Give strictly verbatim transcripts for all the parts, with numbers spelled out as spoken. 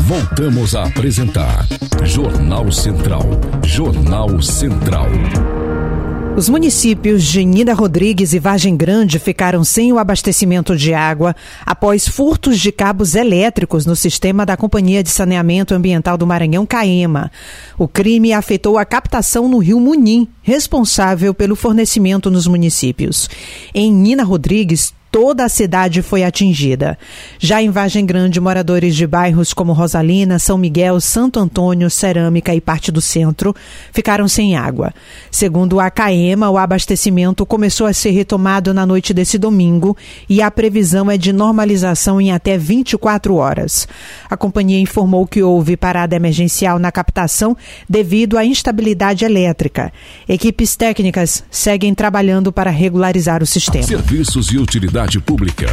Voltamos a apresentar Jornal Central. Jornal Central. Os municípios de Nina Rodrigues e Vargem Grande ficaram sem o abastecimento de água após furtos de cabos elétricos no sistema da Companhia de Saneamento Ambiental do Maranhão, CAEMA. O crime afetou a captação no rio Munim, responsável pelo fornecimento nos municípios. Em Nina Rodrigues, toda a cidade foi atingida. Já em Vargem Grande, moradores de bairros como Rosalina, São Miguel, Santo Antônio, Cerâmica e parte do centro ficaram sem água. Segundo a CAEMA, o abastecimento começou a ser retomado na noite desse domingo e a previsão é de normalização em até vinte e quatro horas. A companhia informou que houve parada emergencial na captação devido à instabilidade elétrica. Equipes técnicas seguem trabalhando para regularizar o sistema. Serviços e utilidades pública.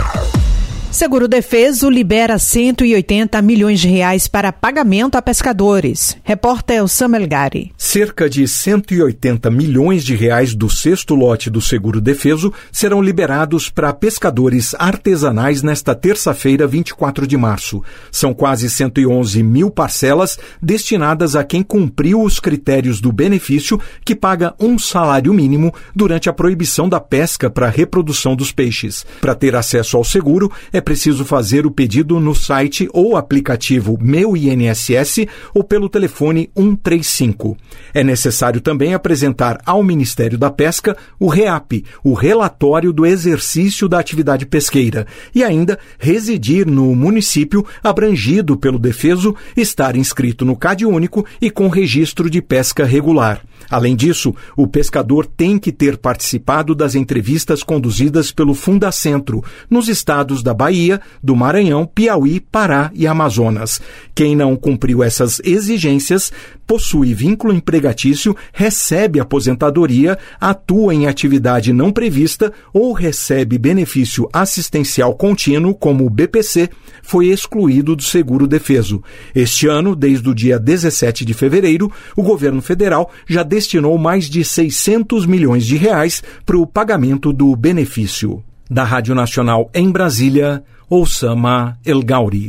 Seguro Defeso libera cento e oitenta milhões de reais para pagamento a pescadores. Repórter Samuel Gari. Cerca de cento e oitenta milhões de reais do sexto lote do Seguro Defeso serão liberados para pescadores artesanais nesta terça-feira, vinte e quatro de março. São quase cento e onze mil parcelas destinadas a quem cumpriu os critérios do benefício, que paga um salário mínimo durante a proibição da pesca para a reprodução dos peixes. Para ter acesso ao seguro, é preciso fazer o pedido no site ou aplicativo Meu I N S S ou pelo telefone um três cinco. É necessário também apresentar ao Ministério da Pesca o REAP, o relatório do exercício da atividade pesqueira, e ainda residir no município abrangido pelo Defeso, estar inscrito no CadÚnico e com registro de pesca regular. Além disso, o pescador tem que ter participado das entrevistas conduzidas pelo Fundacentro, nos estados da Bahia, do Maranhão, Piauí, Pará e Amazonas. Quem não cumpriu essas exigências possui vínculo empregatício, recebe aposentadoria, atua em atividade não prevista ou recebe benefício assistencial contínuo, como o B P C, foi excluído do Seguro Defeso. Este ano, desde o dia dezessete de fevereiro, o governo federal já destinou mais de seiscentos milhões de reais para o pagamento do benefício. Da Rádio Nacional em Brasília, Oussama El Gauri.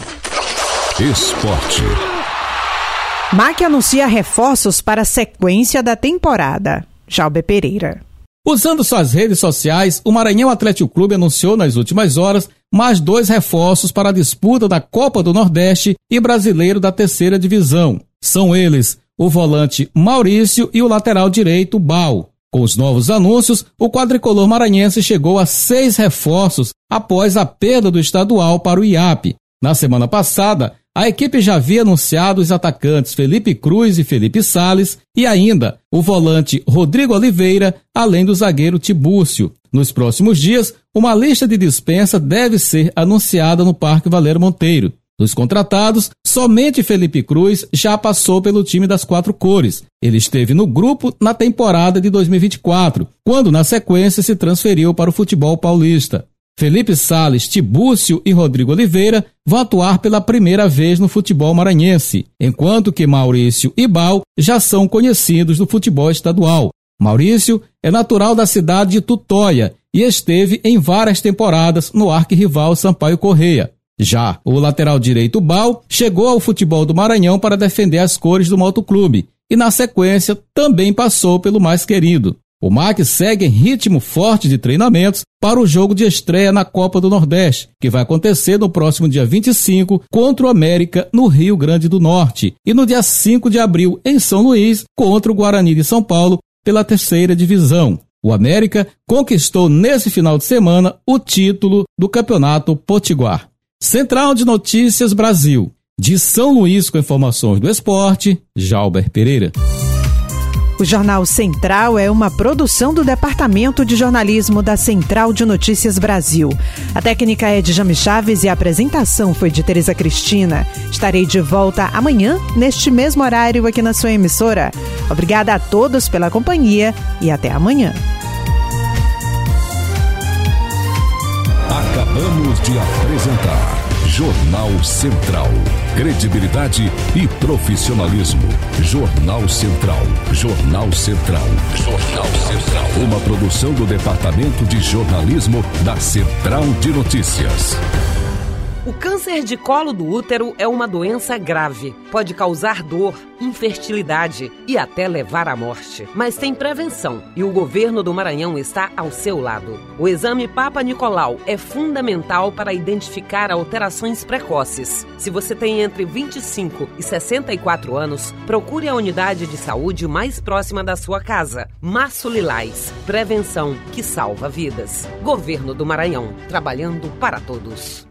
Esporte. M A C anuncia reforços para a sequência da temporada. Jalber Pereira. Usando suas redes sociais, o Maranhão Atlético Clube anunciou nas últimas horas mais dois reforços para a disputa da Copa do Nordeste e Brasileiro da Terceira Divisão. São eles o volante Maurício e o lateral direito Bal. Com os novos anúncios, o quadricolor maranhense chegou a seis reforços após a perda do estadual para o I A P. Na semana passada, a equipe já havia anunciado os atacantes Felipe Cruz e Felipe Sales e ainda o volante Rodrigo Oliveira, além do zagueiro Tibúrcio. Nos próximos dias, uma lista de dispensa deve ser anunciada no Parque Valério Monteiro. Dos contratados, somente Felipe Cruz já passou pelo time das quatro cores. Ele esteve no grupo na temporada de dois mil e vinte e quatro, quando na sequência se transferiu para o futebol paulista. Felipe Sales, Tibúrcio e Rodrigo Oliveira vão atuar pela primeira vez no futebol maranhense, enquanto que Maurício e Bal já são conhecidos do futebol estadual. Maurício é natural da cidade de Tutóia e esteve em várias temporadas no arquirrival Sampaio Corrêa. Já o lateral direito Bal chegou ao futebol do Maranhão para defender as cores do motoclube e na sequência também passou pelo mais querido. O M A C segue em ritmo forte de treinamentos para o jogo de estreia na Copa do Nordeste, que vai acontecer no próximo dia vinte e cinco contra o América no Rio Grande do Norte e no dia cinco de abril em São Luís contra o Guarani de São Paulo pela terceira divisão. O América conquistou nesse final de semana o título do Campeonato Potiguar. Central de Notícias Brasil. De São Luís com informações do esporte, Jalber Pereira. O Jornal Central é uma produção do Departamento de Jornalismo da Central de Notícias Brasil. A técnica é de Jame Chaves e a apresentação foi de Tereza Cristina. Estarei de volta amanhã, neste mesmo horário, aqui na sua emissora. Obrigada a todos pela companhia e até amanhã. Acabamos de apresentar Jornal Central. Credibilidade e profissionalismo. Jornal Central. Jornal Central. Jornal Central. Uma produção do Departamento de Jornalismo da Central de Notícias. O câncer de colo do útero é uma doença grave. Pode causar dor, infertilidade e até levar à morte. Mas tem prevenção e o governo do Maranhão está ao seu lado. O exame Papa Nicolau é fundamental para identificar alterações precoces. Se você tem entre vinte e cinco e sessenta e quatro anos, procure a unidade de saúde mais próxima da sua casa. Março Lilás. Prevenção que salva vidas. Governo do Maranhão. Trabalhando para todos.